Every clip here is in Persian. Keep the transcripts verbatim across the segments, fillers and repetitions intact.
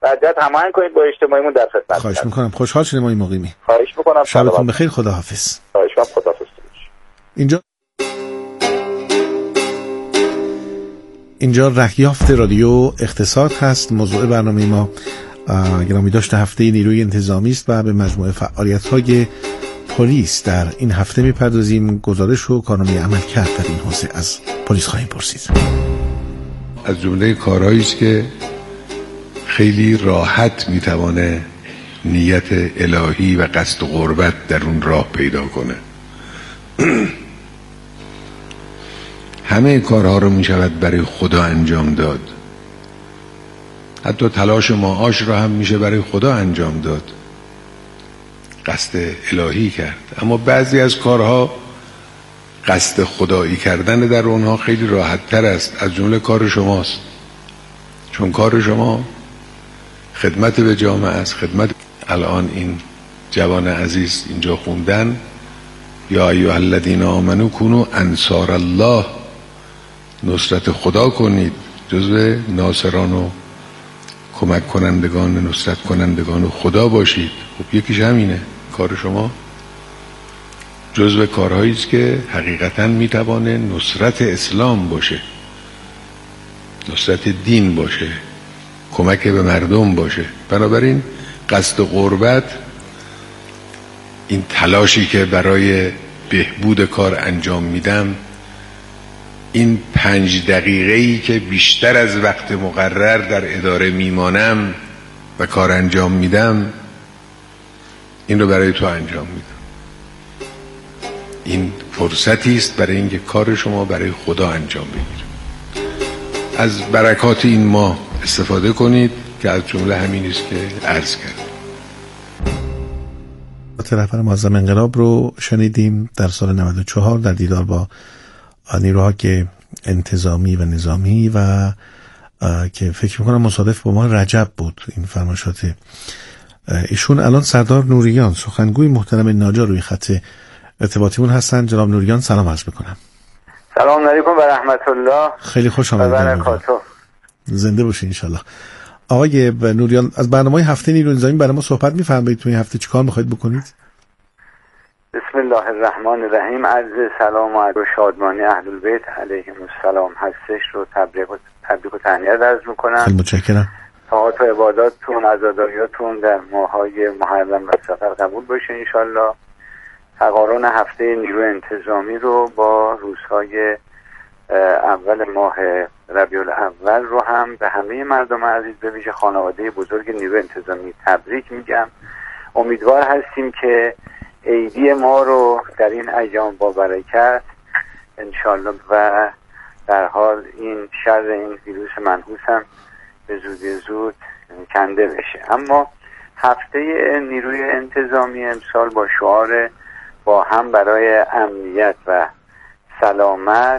در جهت هماهنگ کنید با اجتماعیمون در خدمت. خواهش میکنم. خوشحال شدیم آقای مقیمی. خواهش میکنم. شبتون بخیر. خداحافظ. خواهش میکنم. خداحافظ. اینجا اینجا رهیافت رادیو اقتصاد هست. موضوع برنامه ما گرامی داشت هفته نیروی انتظامی است و به مجموعه فعالیت‌های پلیس در این هفته می‌پردازیم. گزارش و کارنامه عمل کرد در این حوزه از پلیس خواهیم پرسید. از جمله کارهایی است که خیلی راحت میتوانه نیت الهی و قصد و قربت در اون راه پیدا کنه. همه کارها رو میشود برای خدا انجام داد. حتی تلاش معاش رو هم میشه برای خدا انجام داد، قصد الهی کرد. اما بعضی از کارها قصد خدایی کردن در اونها خیلی راحت تر است، از جمله کار شماست. چون کار شما خدمت به جامعه است. خدمت الان این جوان عزیز اینجا خوندن یا ایها الذین آمنوا کونوا انصار الله، نصرت خدا کنید، جزو ناصران و کمک کنندگان، نصرت کنندگان خدا باشید. خب یکیش همینه کار شما. جزو کارهایی است که حقیقتا میتوانه نصرت اسلام باشه، نصرت دین باشه، کمک به مردم باشه. بنابراین قصد و قربت، این تلاشی که برای بهبود کار انجام میدم، این پنج دقیقه‌ای که بیشتر از وقت مقرر در اداره میمانم و کار انجام میدم، این رو برای تو انجام میدم. این فرصتی است برای اینکه کار شما برای خدا انجام بگیره. از برکات این ماه استفاده کنید که از جمله همین است که عرض کردم. رهبر معظم انقلاب رو شنیدیم در سال نود و چهار در دیدار با نیروهای انتظامی و نظامی و که فکر میکنم مصادف با ما رجب بود این فرمایشات ایشون. الان سردار نوریان سخنگوی محترم ناجا روی خط ارتباطیمون هستن. جناب نوریان سلام عرض میکنم. سلام علیکم و رحمت الله. خیلی خوش آمدید. برکاته. زنده باشین انشالله. آقای نوریان، از برنامه هفته نیروی انتظامی برای ما صحبت می‌فرمایید. تو این هفته چیکار می‌خواید بکنید؟ بسم الله الرحمن الرحیم. عرض سلام و شادمانی اهل البیت علیهم السلام هستش رو تبریک و تبریک و تهنیت عرض می‌کنم. خیلی متشکرم. طاعات و عباداتتون، عزاداریاتون در ماه‌های محرم و صفر قبول باشه ان شاءالله. تقارن هفته نیروی انتظامی رو با روزهای اول ماه ربیع الاول رو هم به همه مردم عزیز، به ویژه خانواده بزرگ نیروی انتظامی تبریک میگم. امیدوار هستیم که عیدی ما رو در این ایام با برکت انشالله و در حال این شر این ویروس منحوس هم به زودی زود کنده بشه. اما هفته نیروی انتظامی امسال با شعار با هم برای امنیت و سلامت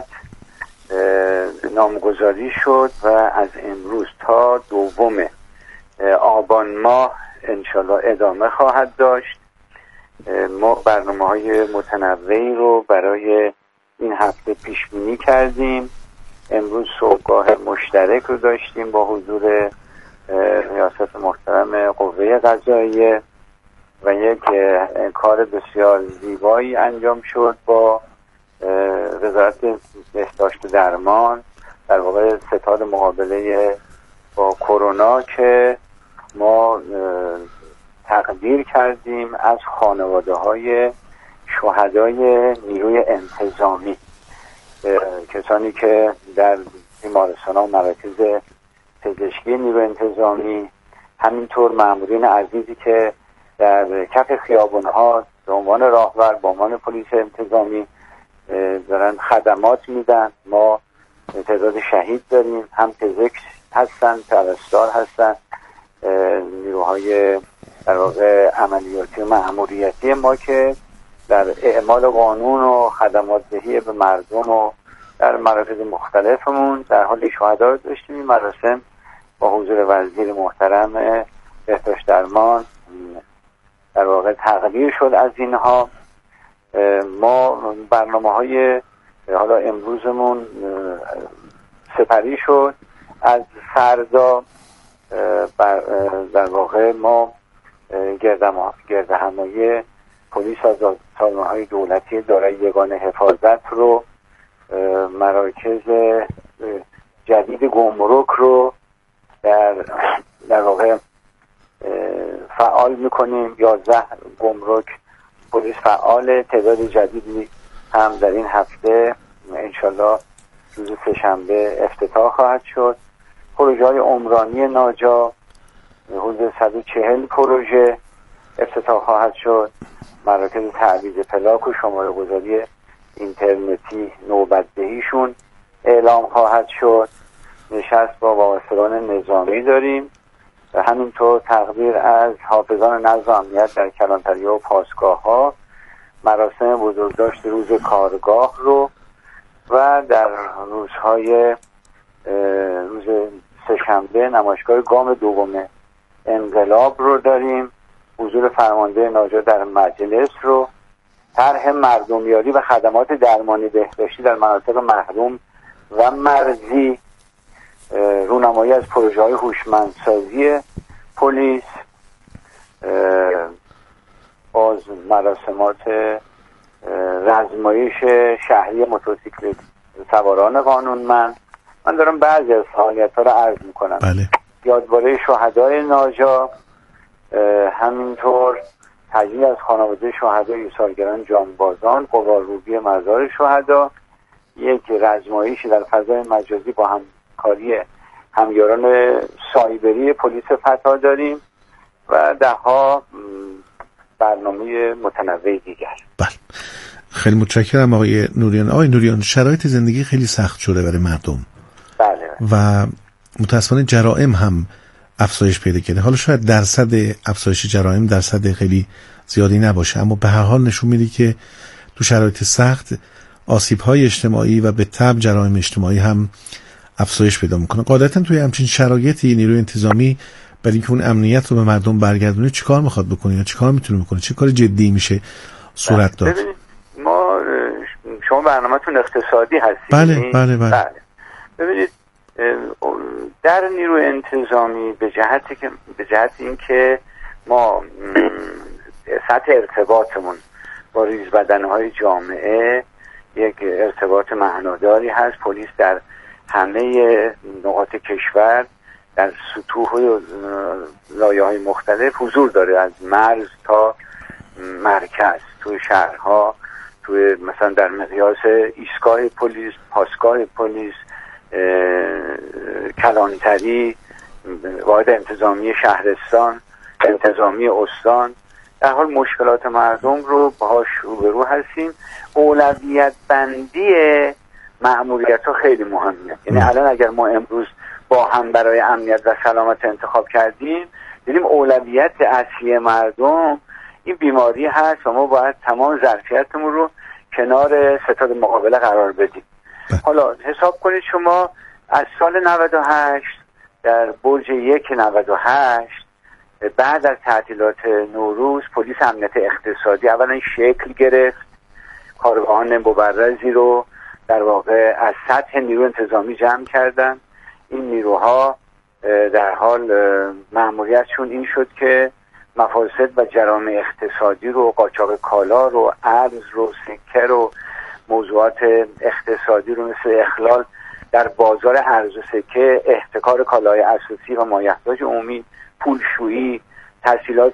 نامگذاری شد و از امروز تا دوم آبان ماه انشالله ادامه خواهد داشت. ما برنامه های متنوعی رو برای این هفته پیش بینی کردیم. امروز صبحگاه مشترک رو داشتیم با حضور ریاست محترم قوه قضاییه و یک کار بسیار زیبایی انجام شد با وزارت بهداشت درمان، در واقع ستاد مقابله با کرونا، که ما تقدیر کردیم از خانواده های شهدای نیروی انتظامی، کسانی که در بیمارستان ها و مراکز پزشکی نیروی انتظامی، همینطور مامورین عزیزی که در کف خیابان ها به عنوان راهبر به عنوان پلیس انتظامی دارن خدمات میدن. ما تعداد شهید داریم، هم پزشک هستن، پرستار هستن، نیروهای در واقع عملیاتی و مأموریتی ما که در اعمال قانون و خدمات دهی به مردم و در مراکز مختلفمون در حال شهدا رو داشتیم. این مراسم با حضور وزیر محترم بهداشت درمان در واقع تقدیر شد از اینها. ما برنامه های حالا امروزمون سپری شد. از فردا در واقع ما گردهمایی پلیس از سازمان‌های دولتی دارای یگانه حفاظت رو، مراکز جدید گمرک رو در در واقع فعال میکنیم. یازده گمرک پلیس فعال، تعداد جدیدی هم در این هفته انشالله روز سه‌شنبه افتتاح خواهد شد. پروژه های عمرانی ناجا حدود صد و چهل پروژه افتتاح خواهد شد. مراکز تعویض پلاک و شماره گذاری اینترنتی نوبت‌دهیشون اعلام خواهد شد. نشست با وابستگان نظامی داریم و همینطور تقدیر از حافظان نظم و امنیت در کلانتری و پاسگاه ها، مراسم بزرگداشت روز کارگاه رو و در روزهای روز سه‌شنبه نمایشگاه گام دوم انقلاب رو داریم. حضور فرمانده ناجا در مجلس رو، طرح مردمیاری و خدمات درمانی بهداشتی در مناطق محروم و مرزی، رونمایی از پروژه های هوشمندسازی پلیس، باز مراسمات رزمایش شهری موتورسیکلت سواران قانونمند. من دارم بعضی از فعالیت ها رو عرض میکنم. بله. یادباره شهدای ناجا، همینطور تجلیل از خانواده شهدای سالگران جانبازان، قوارروبی مزار شهدا، یک رزمایشی در فضای مجازی با همکاری همیاران سایبری پلیس فتا داریم و دهها برنامه متنوع دیگر. بله، خیلی متشکرم آقای نوریان. آقای نوریان، شرایط زندگی خیلی سخت شده برای مردم. بله. و متاسفانه جرائم هم افزایش پیدا کرده. حالا شاید درصد افزایش جرائم درصد خیلی زیادی نباشه، اما به هر حال نشون میده که تو شرایط سخت آسیب‌های اجتماعی و به تبع جرائم اجتماعی هم افزایش پیدا میکنه. قاعدتا توی همچین شرایطی نیروی انتظامی برای اینکه اون امنیت رو به مردم برگردونه چیکار میخواد بکنه یا چیکار میتونه بکنه؟ چه کار جدی میشه صورت داد؟ ببینید، ما شما برنامه‌تون اقتصادی هستید. بله بله بله, بله. ببینید، در نیروی انتظامی به جهتی که به جهت اینکه ما سطح ارتباطمون با ریزبدنهای جامعه یک ارتباط معناداری هست. پلیس در همه نقاط کشور در سطوح و لایه‌های مختلف حضور داره، از مرز تا مرکز، توی شهرها، توی مثلا در مقیاس ایستگاه پلیس، پاسگاه پلیس، کلانتری، واحد انتظامی شهرستان، انتظامی استان. در حال مشکلات مردم رو باهاش روبرو هستیم. اولویت بندی مأموریت ها خیلی مهمه. یعنی الان اگر ما امروز با هم برای امنیت و سلامت انتخاب کردیم، دیدیم اولویت اصلی مردم این بیماری هست و ما باید تمام ظرفیتمون رو کنار ستاد مقابله قرار بدیم. حالا حساب کنید شما از سال نود و هشت در برج یک نود و هشت بعد از تعطیلات نوروز پلیس امنیت اقتصادی اولا شکل گرفت، کارگاهان مبرزی رو در واقع از سطح نیرو انتظامی جمع کردن. این نیروها در حال مأموریتشون این شد که مفاسد و جرائم اقتصادی رو، قاچاق کالا رو، ارز رو، سکه رو، موضوعات اقتصادی رو مثل اخلال در بازار ارز و سکه، احتکار کالای اساسی و مایحتاج عمومی، پولشویی، تسهیلات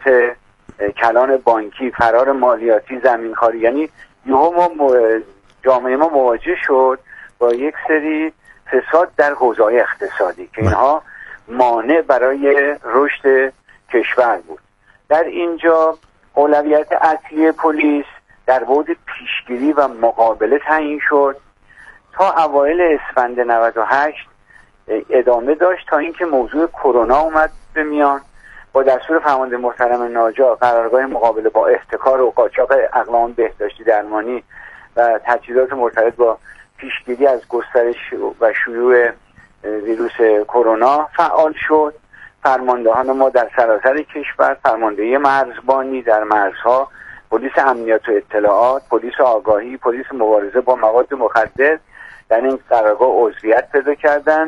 کلان بانکی، فرار مالیاتی، زمینخواری. یعنی یهو ما جامعه ما مواجه شد با یک سری فساد در حوزه اقتصادی که اینها مانع برای رشد کشور بود. در اینجا اولویت اصلی پلیس در بعد پیشگیری و مقابله تعیین شد. تا اوایل اسفند نود و هشت ادامه داشت تا اینکه موضوع کرونا اومد به میان. با دستور فرمانده محترم ناجا قرارگاه مقابله با احتکار و قاچاق اقلام بهداشتی درمانی و تجهیزات مرتبط با پیشگیری از گسترش و شیوع ویروس کرونا فعال شد. فرماندهان ما در سراسر کشور، فرماندهی مرزبانی در مرزها، پلیس امنیت و اطلاعات، پلیس آگاهی، پلیس مبارزه با مواد مخدر در این قرارگاه عضویت پیدا کردند.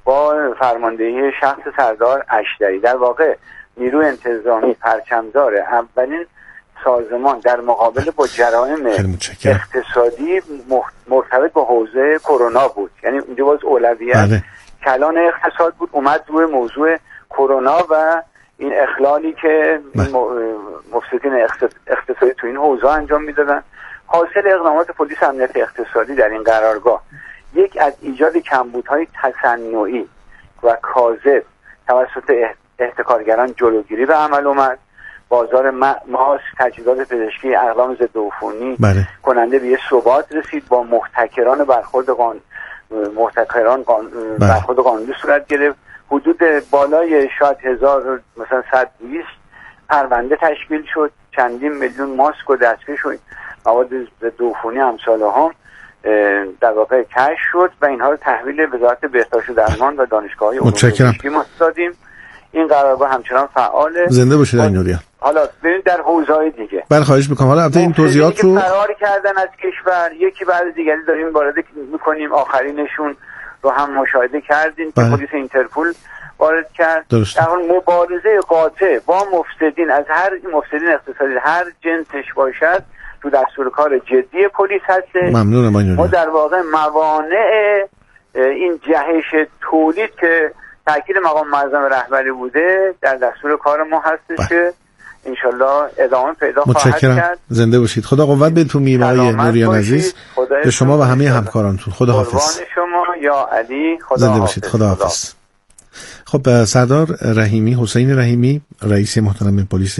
با فرماندهی شخص سردار اشتری. در واقع نیروی انتظامی پرچمدار اولین سازمان در مقابله با جرائم اقتصادی مرتبط با حوزه کرونا بود. یعنی اینجا باز اولویت بله. کلان اقتصاد بود، اومد روی موضوع کرونا و این اخلالی که بله. این مفسدین اقتصادی تو این حوزه انجام میدادن. حاصل اقدامات پلیس امنیت اقتصادی در این قرارگاه یک از ایجاد کمبودهای تصنعی و کاذب توسط احتکارگران جلوگیری به عمل اومد. بازار ماسک، تجهیزات پزشکی، اقلام ضد عفونی بله. کننده به یه ثبات رسید. با محتکران برخورد قانون محتکران قان... بله. برخورد قانونی صورت گرفت. حدود بالای شاید هزار مثلا صد دویست پرونده تشکیل شد. چندین میلیون ماسک و دستکش و مواد ضد عفونی امثال هم در واقع کشف شد و اینها رو تحویل وزارت بهداشت و درمان و دانشگاه‌های علوم پزشکی ما دادیم. این قرارگاه همچنان فعاله. زنده باشید آقای نوریان. حالا ببینید در حوزه‌های دیگه. بله خواهش می‌کنم. حالا البته این توضیحات رو فرار کردن از کشور یکی بعد دیگری داریم وارد می‌کنیم. آخرینشون رو هم مشاهده کردیم که پلیس اینترپول وارد کرد. درست. در حال مبارزه قاطع با مفسدین از هر مفسدین اقتصادی هر جنسش باشد تو دستور کار جدی پلیس هست. ممنونم. ما در واقع موانع این جهش تولید که تاکید مقام معظم رهبری بوده در دستور کار ما هستش بله. که انشالله ادامه پیدا خواهد کرد. زنده باشید. خدا قوت بهتون میگم آقای نوریان عزیز. به شما و همه همکارانتون. خدا حافظ. قربان شما یا علی. خدا زنده حافظ. باشید. خدا حافظ. خب سردار رحیمی، حسین رحیمی، رئیس محترم پلیس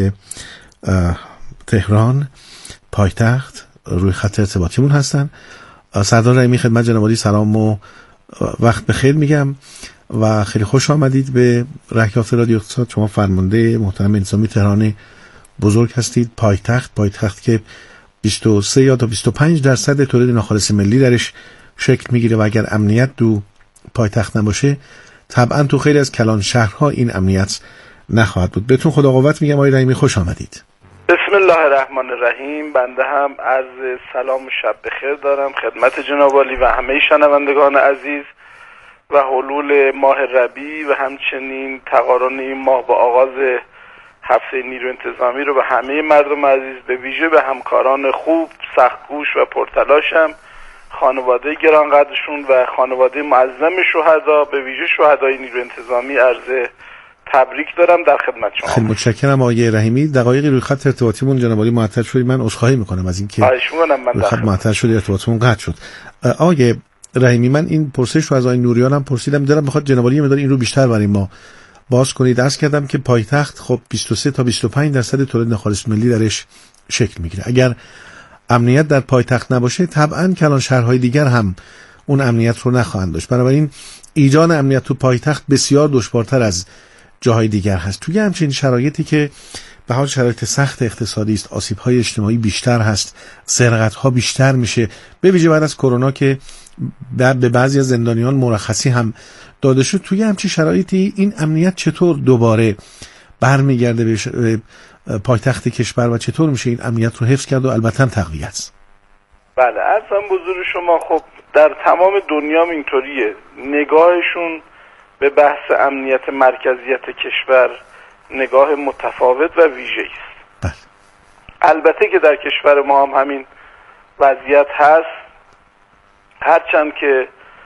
تهران پایتخت روی خط ارتباطیمون هستن. سردار رحیمی خدمت جناب عالی سلام و وقت بخیر میگم و خیلی خوش آمدید به رهیافت رادیو اقتصاد. شما فرمانده محترم انتظامی تهران بزرگ هستید. پایتخت پایتخت که بیست و سه یا تا بیست و پنج درصد تولید ناخالص ملی درش شکل میگیره و اگر امنیت تو پایتخت نباشه طبعا تو خیلی از کلان شهرها این امنیت نخواهد بود. بهتون خدا قوت میگم آقای رحیمی، خوش آمدید. بسم الله الرحمن الرحیم. بنده هم عرض سلام و شب بخیر دارم خدمت جناب عالی و همه شنوندگان عزیز و حلول ماه ربیع و همچنین تقارن این ماه با آغاز هفته نیرو انتظامی رو به همه مردم عزیز، به ویژه به همکاران خوب، سختگوش و پرتلاشم، خانواده گرانقدرشون و خانواده معظم شهدا، به ویژه شهدای نیرو انتظامی عرض تبریک دارم در خدمت شما. خیلی متشکرم آقای رحیمی. دقایقی روی خط ارتباطیمون جناب عالی معطل شد. من عذرخواهی میکنم از اینکه روی خط معطل شد، ارتباطمون قطع شد. آقای رحیمی من این پرسش رو از آقای نوریان هم پرسیدم، دارم بخواد جناب عالی مقدار این رو بیشتر برای ما باز کنید. عرض کردم که پایتخت خب بیست و سه تا بیست و پنج درصد تولید ناخالص ملی درش شکل میگیره. اگر امنیت در پایتخت نباشه طبعا کلان شهرهای دیگر هم اون امنیت رو نخواهند داشت. بنابراین ایجاد امنیت تو پایتخت بسیار دشوارتر از جاهای دیگر هست. توی همچین شرایطی که به حال شرایط سخت اقتصادی است، آسیب‌های اجتماعی بیشتر هست، سرقت‌ها بیشتر میشه، به ویژه بعد از کرونا که به بعضی از زندانیان مرخصی هم داده شد. توی همچین شرایطی این امنیت چطور دوباره برمیگرده به پایتخت کشور و چطور میشه این امنیت رو حفظ کرد و البته تقویت؟ بله عرضم بزرگ شما، خب در تمام دنیا اینطوریه، نگاهشون به بحث امنیت مرکزیت کشور نگاه متفاوت و ویژه‌ای است. بله. البته که در کشور ما هم همین وضعیت هست، هرچند که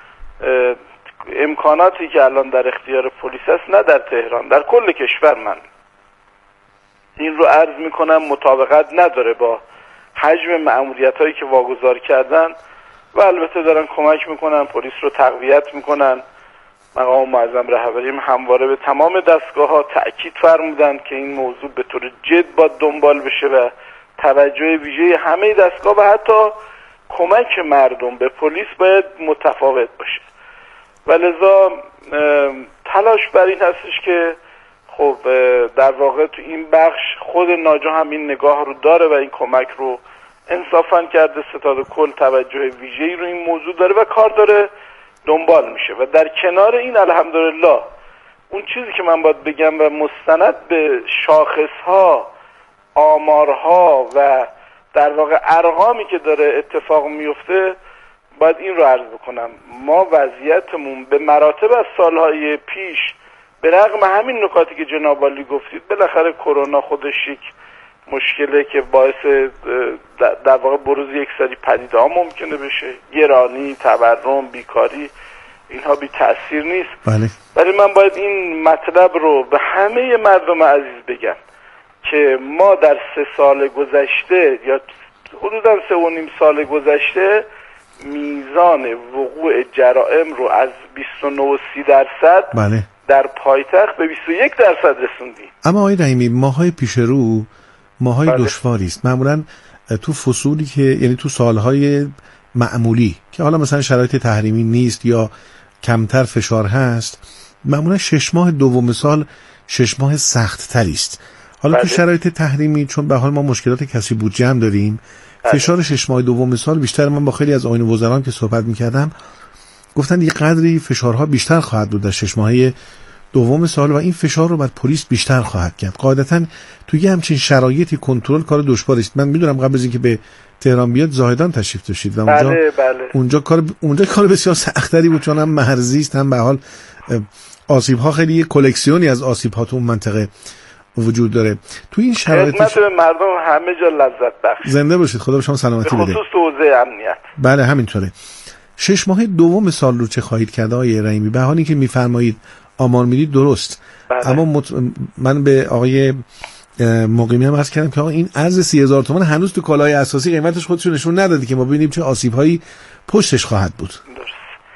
امکاناتی که الان در اختیار پلیس است نه در تهران، در کل کشور، من این رو عرض میکنم مطابقت نداره با حجم مأموریت‌هایی که واگذار کردن و البته دارن کمک میکنن، پلیس رو تقویت میکنن. مقام معظم رهبری همواره به تمام دستگاه‌ها تأکید فرمودند که این موضوع به طور جد باید دنبال بشه و توجه ویژه همه دستگاه و حتی کمک مردم به پلیس باید متفاوت باشه. ولذا تلاش بر این هستش که خب در واقع تو این بخش خود ناجا هم این نگاه رو داره و این کمک رو انصافاً کرده، ستاد کل توجه ویژه‌ای رو این موضوع داره و کار داره دنبال میشه. و در کنار این الحمدلله اون چیزی که من باید بگم و مستند به شاخصها، آمارها و در واقع ارقامی که داره اتفاق میفته، باید این رو عرض بکنم، ما وضعیتمون به مراتب از سالهای پیش به رغم همین نکاتی که جناب عالی گفتید، بالاخره کرونا خودش یک مشکله که باعث در واقع بروز یک سری پدیده ها ممکنه بشه، گرانی، تورم، بیکاری، اینها بی تأثیر نیست. بله. ولی من باید این مطلب رو به همه مردم عزیز بگم که ما در سه سال گذشته یا حدودا سه و نیم سال گذشته میزان وقوع جرائم رو از بیست و نه و سی درصد بله. در پایتخت به بیست و یک درصد رسوندیم. اما آقای رحیمی، ماهای پیش رو ماهای بله. دشواری است. معمولا تو فصولی که یعنی تو سالهای معمولی که حالا مثلا شرایط تحریمی نیست یا کمتر فشار هست، معمولا شش ماه دوم سال شش ماه سخت تری است. حالا بله. تو شرایط تحریمی چون به حال ما مشکلات کسی بودجه هم داریم، بله. فشار شش ماه دوم سال بیشتر. من با خیلی از آیین وزران که صحبت می‌کردم گفتن یه قدری فشارها بیشتر خواهد بود در شش ماهه دوم سال و این فشار رو بر پلیس بیشتر خواهد کرد. قاعدتاً توی همچین شرایطی کنترل کار دشواری است. من میدونم قبل از اینکه به تهران بیاد زاهدان تشریف داشتید و اونجا بله بله. اونجا کار اونجا کار بسیار سختری بود، چون هم مرزی است، هم به حال آسیب‌ها خیلی یه کلکسیونی از آسیب‌ها تو اون منطقه وجود داره. تو این شرایط خدمت به مردم همه جا لذت بخش. زنده باشید، خدا به شما سلامتی بده. به خصوص حوزه امنیت. بله همینطوره. شش ماه دوم سال رو چه خواهید کرد آقای رحیمی؟ به حالی که میفرمایید آمار میدید درست، بله. اما مت... من به آقای مقیمی هم عرض کردم که آقا این ارز سی هزار تومان هنوز تو کالای اساسی قیمتش خودشون نشون ندادی که ما ببینیم چه آسیب‌هایی پشتش خواهد بود. درست.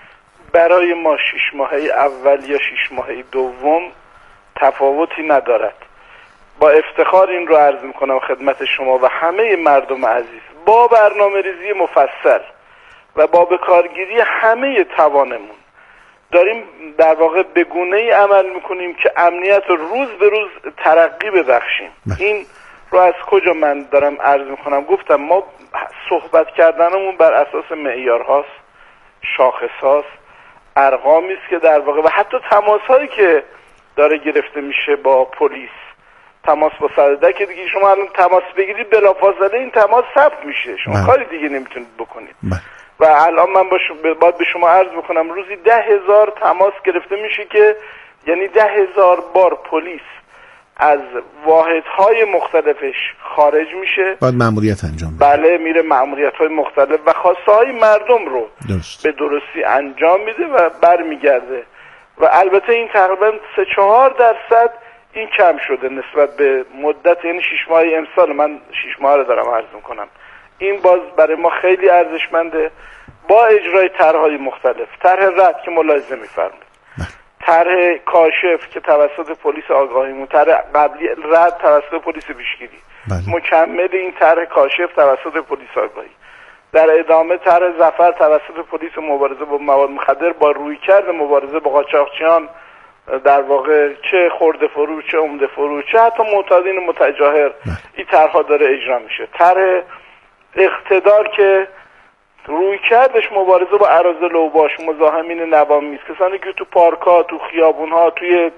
برای ما شش ماهه اول یا شش ماهه دوم تفاوتی ندارد. با افتخار این رو عرض میکنم خدمت شما و همه مردم عزیز، با برنامه‌ریزی مفصل و با بکارگیری همه توانمون داریم در واقع به گونه‌ای عمل میکنیم که امنیت رو روز به روز ترقی ببخشیم. این رو از کجا من دارم عرض میکنم؟ گفتم ما صحبت کردنمون بر اساس معیارهاست، شاخصهاست، ارقامی است که در واقع و حتی تماس‌هایی که داره گرفته میشه با پلیس، تماس با صدده که دیگه شما الان تماس بگیرید بلافاصله این تماس ثبت میشه، شما من. کاری دیگه نمیتونید بکنید. من. و الان من باید به شما عرض بکنم روزی ده هزار تماس گرفته میشه که یعنی ده هزار بار پلیس از واحدهای مختلفش خارج میشه، باید مأموریت انجام بده. بله میره مأموریت‌های مختلف و خواسته های مردم رو درست. به درستی انجام میده و برمیگرده و البته این تقریبا سه چهار درصد این کم شده نسبت به مدت، یعنی شش ماه امسال. من شش ماه رو دارم عرض میکنم. این باز برای ما خیلی ارزشمنده با اجرای طرح‌های مختلف. طرح رد که ملاحظه می‌فرمایید، طرح کاشف که توسط پلیس آگاهیمون، طرح قبلی رد توسط پلیس پیشگیری، مکمل این طرح کاشف توسط پلیس آگاهی، در ادامه طرح ظفر توسط پلیس مبارزه با مواد مخدر با رویکرد مبارزه با قاچاقچیان، در واقع چه خرده فروش، چه عمده فروش، چه حتی معتادین متجاهر، این طرح‌ها داره اجرا میشه. طرح اقتدار که روی کردش مبارزه با اراذل اوباش، مزاحمین نوامیس، کسانی که تو پارک‌ها، تو خیابون‌ها، توی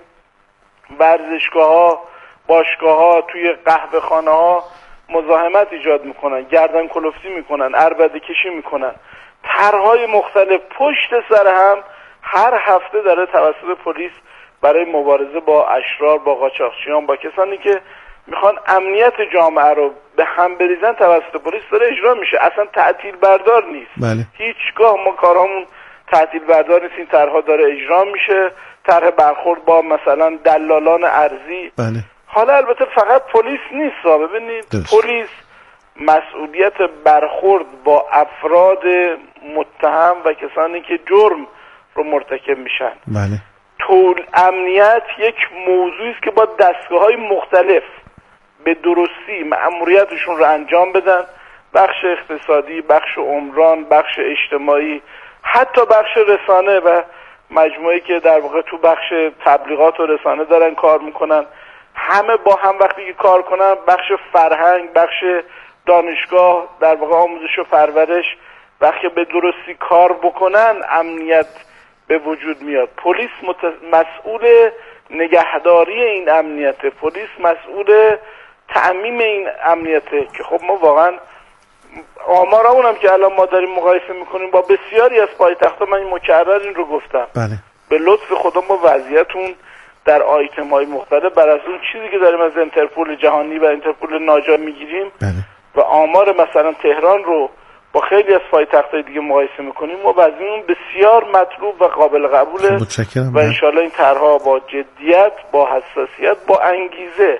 ورزشگاه‌ها، باشگاه‌ها، توی قهوه‌خانه‌ها مزاحمت ایجاد میکنن، گردن کلفتی میکنن، عربده کشی میکنن، طرح‌های مختلف پشت سر هم هر هفته داره توسط پلیس برای مبارزه با اشرار، با قاچاقچیان، با کسانی که میخوان امنیت جامعه رو به هم بریزن توسط پلیس داره اجرا میشه. اصلا تعطیل بردار نیست. بله. هیچگاه ما کارامون تعطیل بردار نیست. این طرح‌ها داره اجرا میشه. طرح برخورد با مثلا دلالان ارزی. بله. حالا البته فقط پلیس نیست، ببینید پلیس مسئولیت برخورد با افراد متهم و کسانی که جرم رو مرتکب میشن. بله. طول امنیت یک موضوعی است که با دستگاه‌های مختلف به درستی مأموریتشون رو انجام بدن، بخش اقتصادی، بخش عمران، بخش اجتماعی، حتی بخش رسانه و مجموعه‌ای که در واقع تو بخش تبلیغات و رسانه دارن کار میکنن، همه با هم وقتی که کار کنن، بخش فرهنگ، بخش دانشگاه، در واقع آموزش و پرورش، وقتی به درستی کار بکنن امنیت به وجود میاد. پلیس مت... مسئول نگهداری این امنیت، پلیس مسئول تعمیم این امنیته که خب ما واقعا آمارمون هم که الان ما داریم مقایسه میکنیم با بسیاری از پایتخت‌ها، من این مکرر این رو گفتم، بله. به لطف خدا ما وضعیتون در آیتم های مختلف بر از اون چیزی که داریم از اینترپول جهانی و اینترپول ناجا میگیریم بله. و آمار مثلا تهران رو با خیلی از پایتخت‌های دیگه مقایسه میکنیم، ما وضعیتمون بسیار مطلوب و قابل قبوله و انشالله این طرح‌ها با جدیت، با حساسیت، با انگیزه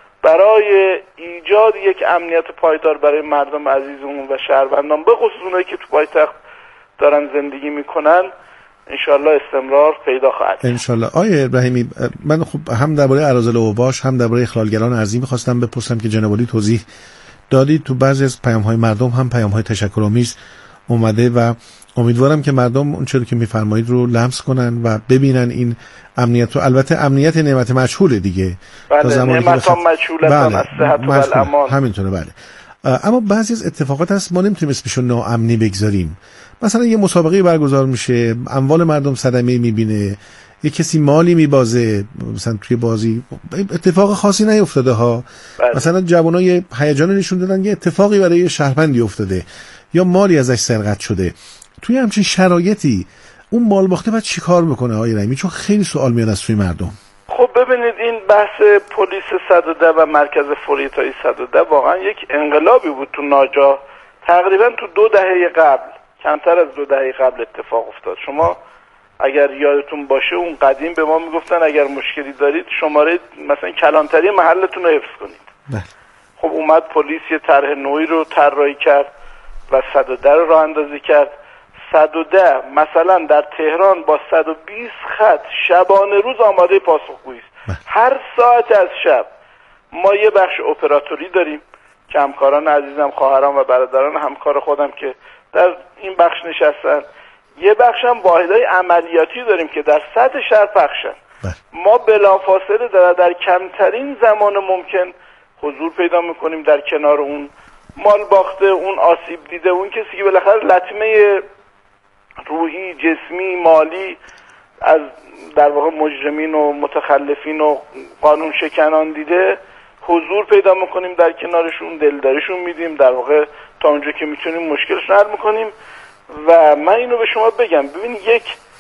برای ایجاد یک امنیت پایدار برای مردم عزیزمون و شهروندان، به خصوص اونایی که تو پایتخت دارن زندگی میکنن، انشالله استمرار پیدا خواهد. انشالله. آیه ابراهیمی، من خب هم درباره اراذل اوباش هم درباره اخلالگران ارضی میخواستم بپرسم که جناب عالی توضیح دادید. تو بعضی از پیام‌های مردم هم پیام‌های تشکرآمیز اومده و امیدوارم که مردم اون چیزی که میفرمایید رو لمس کنن و ببینن این امنیت رو. البته امنیت نعمت مجهوله دیگه. بله، نعمت هم مجهولتان از صحت و الامان. همینطوره. بله. اما بعضی از اتفاقات هست ما نمیتونیم اسمشو ناامنی بگذاریم. مثلا یه مسابقه برگزار میشه، اموال مردم صدمه میبینه، یه کسی مالی میبازه، مثلا توی بازی اتفاق خاصی نیفتاده ها. بله. مثلا جوانای هیجان نشون دادن یه اتفاقی برای شهروندی افتاده یا مالی ازش سرقت شده. توی همچین شرایطی اون مال باخته باید چیکار بکنه آقای رحیمی؟ چون خیلی سوال میاد از توی مردم. خب ببینید، این بحث پلیس صد و ده و مرکز فوریتای صد و ده واقعا یک انقلابی بود تو ناجا. تقریبا تو دو دهه قبل، کمتر از دو دهه قبل اتفاق افتاد. شما اگر یادتون باشه اون قدیم به ما میگفتن اگر مشکلی دارید شماره مثلا کلانتری محلتون رو حفظ کنید. ده. خب اومد پلیس یه طرح نوعی رو طراحی کرد و صد و ده رو راه اندازی کرد. صد و ده مثلا در تهران با صد و بیست خط شبانه روز آماده پاسخگویی است. هر ساعت از شب ما یه بخش اپراتوری داریم که همکاران عزیزم، خواهران و برادران همکار خودم که در این بخش نشستن، یه بخش هم واحدهای عملیاتی داریم که در سطح شهر پخشن. ما بلافاصله در, در کمترین زمان ممکن حضور پیدا میکنیم در کنار اون مال باخته، اون آسیب دیده، اون کسی که بالاخره لطمه روحی، جسمی، مالی از در واقع مجرمین و متخلفین و قانون شکنان دیده، حضور پیدا میکنیم در کنارشون، دلداریشون میدیم، در واقع تا اونجا که میتونیم مشکلش رو حل میکنیم. و من اینو به شما بگم، ببین یک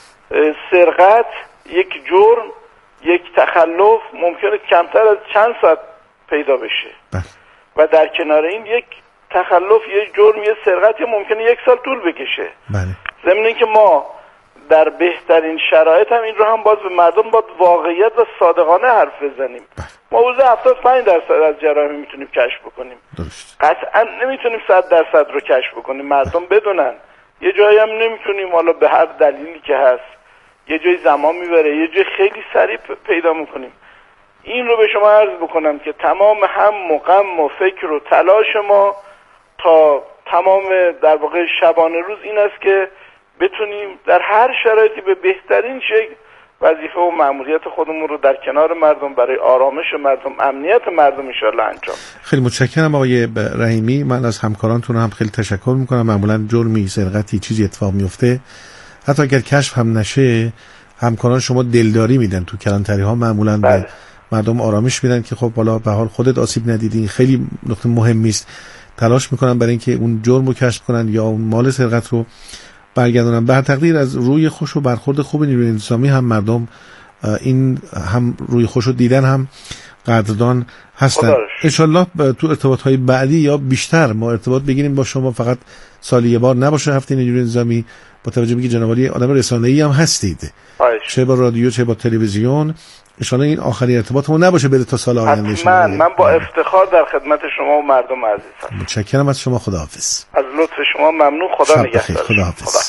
سرقت، یک جرم، یک تخلف ممکنه کمتر از چند ساعت پیدا بشه بله. و در کنار این یک تخلف، یک جرم، یک سرقت ممکنه یک سال طول بکشه. بله. ضمن اینکه ما در بهترین شرایط هم این رو هم باز به مردم باید واقعیت و صادقانه حرف بزنیم. بله. ما حدود هفتاد و پنج درصد از جرایم میتونیم کشف بکنیم. درست. قطعا نمیتونیم صد درصد رو کشف بکنیم. مردم بدونن. یه جایی هم نمیتونیم، حالا به هر دلیلی که هست، یه جایی زمان میبره، یه جایی خیلی سریع پیدا میکنیم. این رو به شما عرض بکنم که تمام هم و غم و فکر و تلاش ما تا تمام در واقع شبانه روز این است که بتونیم در هر شرایطی به بهترین شکل وظیفه و مأموریت خودمون رو در کنار مردم برای آرامش مردم، امنیت مردم انشالله انجام. خیلی متشکرم آقای رحیمی. من از همکارانتون هم خیلی تشکر میکنم. معمولا جرمی، سرقتی، چیزی اتفاق میفته، حتی اگر کشف هم نشه، همکاران شما دلداری میدن تو کلانتری ها، معمولا بله. به مردم آرامش میدن که خب بالا به حال خودت آسیب ندیدی. خیلی نکته مهمی است. تلاش میکنن برای اینکه اون جرم رو کشف کنن یا اون مال سرقت رو برگردونن. به هر تقدیر از روی خوش و برخورد خوب نیروی انتظامی هم مردم این هم روی خوش رو دیدن، هم قدردان هستن. انشالله تو ارتباطهای بعدی یا بیشتر ما ارتباط بگیریم با شما، فقط سالی یه بار نباشه هفته نیروی انتظامی، با توجه به که جناب عالی آدم رسانه‌ای هم هستید، چه با رادیو چه با تلویزیون. انشالله این آخرین ارتباطمون نباشه، بره تا سال آینده. من من با افتخار در خدمت شما و مردم عزیز هستم. متشکرم از شما. خداحافظ. از لطف شما ممنون. خدا نگهدار. خداحافظ.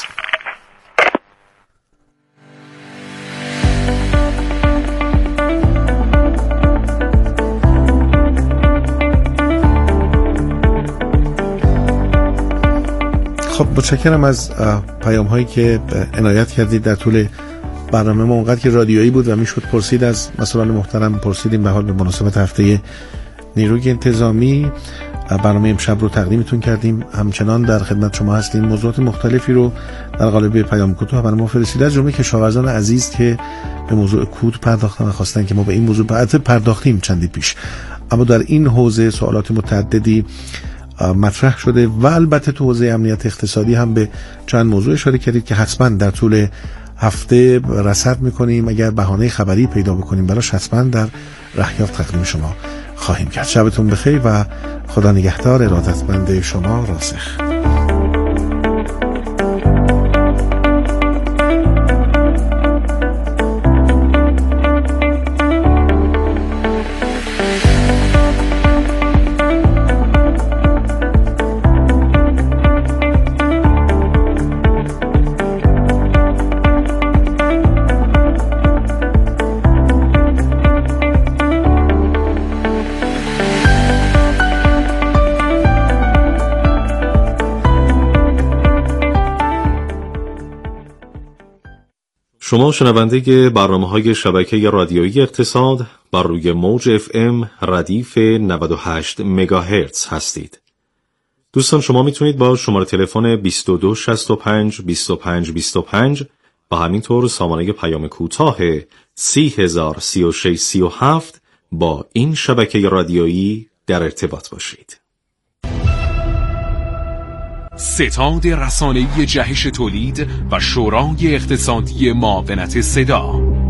خب متشکرم از پیام هایی که عنایت کردید در طول برنامه ما. اونقدر که رادیویی بود و میشد پرسید از مسئولان محترم، پرسیدیم به حال به مناسبت هفته نیروی انتظامی. برنامه امشب رو تقدیمتون کردیم، همچنان در خدمت شما هستیم. موضوعات مختلفی رو در قالب پیام کوتاه برای ما فرستیده، از جمله کشاورزان عزیز که به موضوع کود پرداختن و خواستن که ما به این موضوع بعد پرداختیم چندی پیش، اما در این حوزه سوالات متعددی مطرح شده و البته تو حوزه امنیت اقتصادی هم به چند موضوع اشاره کردید که حتما در طول هفته رصد میکنیم. اگر بهانه خبری پیدا بکنیم براش حتما در رهیافت تقدیم شما خواهیم کرد. شبتون بخیر و خدا نگهدار. ارادتمند شما، راسخ. شما شنونده برنامه‌های شبکه رادیویی اقتصاد بر روی موج اف ام ردیف نود و هشت مگاهرتز هستید. دوستان شما میتونید با شماره تلفن بیست و دو شصت و پنج بیست و پنج بیست و پنج و همینطور سامانه پیام کوتاه سی هزار سی و شش سی و هفت با این شبکه رادیویی در ارتباط باشید. ستاد رسانه‌ای جهش تولید و شورای اقتصادی معاونت صدا.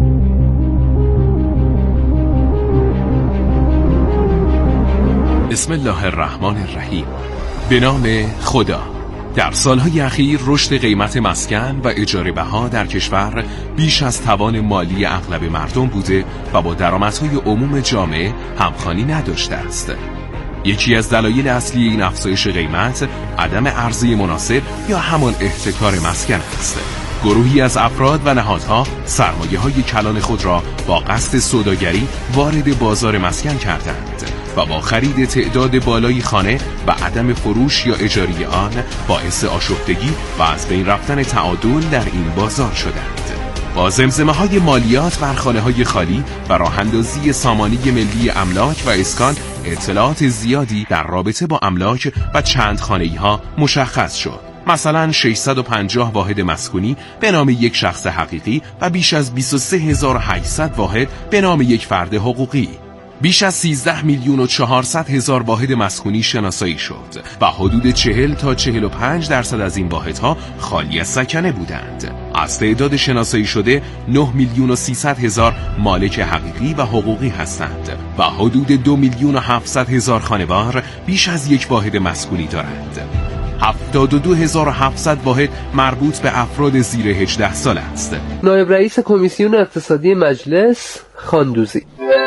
بسم الله الرحمن الرحیم. به نام خدا. در سالهای اخیر رشد قیمت مسکن و اجاره بها در کشور بیش از توان مالی اغلب مردم بوده و با درآمدهای عموم جامعه همخوانی نداشته است. یکی از دلایل اصلی این افزایش قیمت عدم عرضه مناسب یا همان احتکار مسکن است. گروهی از افراد و نهادها سرمایه‌های کلان خود را با قصد سوداگری وارد بازار مسکن کردند و با خرید تعداد بالایی خانه و عدم فروش یا اجاره آن باعث آشفتگی و از بین رفتن تعادل در این بازار شدند. با زمزمه‌های مالیات بر خانه‌های خالی و راه‌اندازی سامانه ملی املاک و اسکان اطلاعات زیادی در رابطه با املاک و چند خانه‌ای‌ها مشخص شد. مثلا ششصد و پنجاه واحد مسکونی به نام یک شخص حقیقی و بیش از بیست و سه هزار و هشتصد واحد به نام یک فرد حقوقی. بیش از سیزده میلیون و چهارصد هزار واحد مسکونی شناسایی شد و حدود چهل تا چهل و پنج درصد از این واحدها خالی از سکنه بودند. از تعداد شناسایی شده نه میلیون و سیصد هزار مالک حقیقی و حقوقی هستند و حدود دو میلیون و هفتصد هزار خانوار بیش از یک واحد مسکونی دارند. هفتاد و دو هزار و هفتصد واحد مربوط به افراد زیر هجده سال است. نایب رئیس کمیسیون اقتصادی مجلس خاندوزی: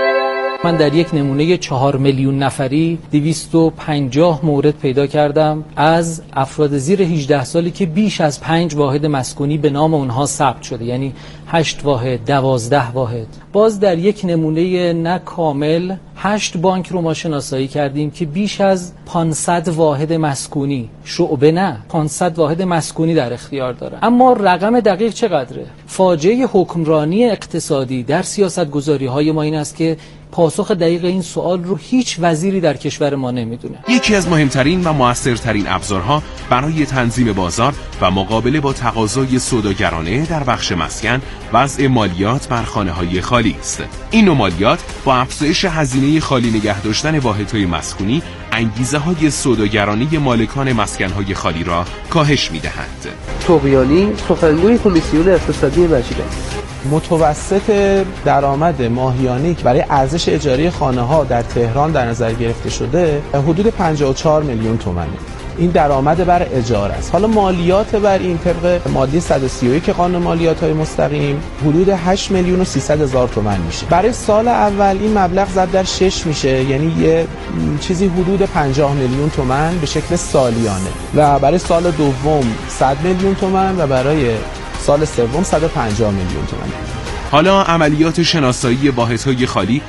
من در یک نمونه چهار میلیون نفری دویست و پنجاه مورد پیدا کردم از افراد زیر هجده سالی که بیش از پنج واحد مسکونی به نام اونها ثبت شده، یعنی هشت واحد، دوازده واحد. باز در یک نمونه نه کامل هشت بانک رو ما شناسایی کردیم که بیش از پانصد واحد مسکونی، شعبه نه، پانصد واحد مسکونی در اختیار داره. اما رقم دقیق چقدره؟ فاجعه حکمرانی اقتصادی در سیاست‌گذاری‌های ما این است که پاسخ دقیق این سوال رو هیچ وزیری در کشور ما نمیدونه. یکی از مهمترین و موثرترین ابزارها برای تنظیم بازار و مقابله با تقاضای سوداگرانه در بخش مسکن وضع مالیات بر خانه‌های خالی است. این نوع مالیات با افزایش هزینه خالی نگه داشتن واحدهای مسکونی انگیزه‌های سوداگرانه مالکان مسکن‌های خالی را کاهش می‌دهند. طغیانی، سخنگوی کمیسیون اقتصادی مجلس: متوسط درآمد ماهیانه برای ارزش اجاره خانه‌ها در تهران در نظر گرفته شده حدود پنجاه و چهار میلیون تومانه. این درآمد بر اجاره است. حالا مالیات بر این طبق ماده صد و سی و یک قانون مالیات‌های مستقیم حدود هشت میلیون و سیصد هزار تومان میشه. برای سال اول این مبلغ ضرب در شش میشه، یعنی یه چیزی حدود پنجاه میلیون تومان به شکل سالیانه و برای سال دوم صد میلیون تومان و برای سال سوم صد و پنجاه میلیون تومان. حالا عملیات شناسایی واحدهای خالی